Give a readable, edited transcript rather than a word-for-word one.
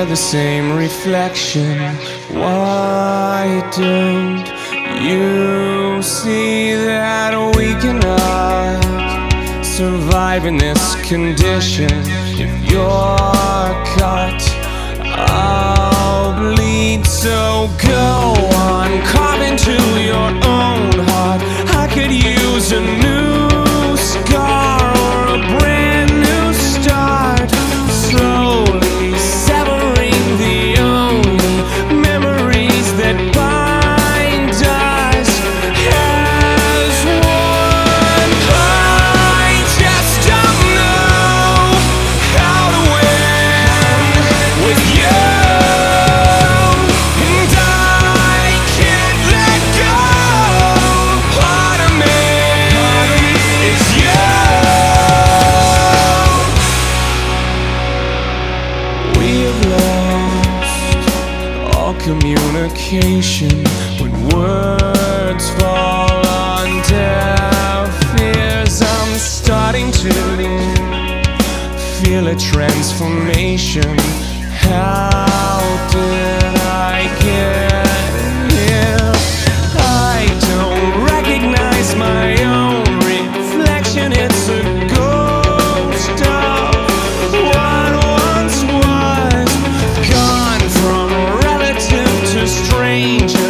the same reflection. Why don't you see that we cannot survive in this condition? If you're cut, I'll bleed. So go on, carve into your own heart. I could use a new scar or a brand new start. Slowly severing the only memories that bind us as one. I just don't know how to win with you, and I can't let go. Part of me is you. We have lost all communication when words fall on deaf ears. I'm starting to feel a transformation. How did I get here? I don't recognize my own reflection. It's a ghost of what once was, gone from relative to stranger.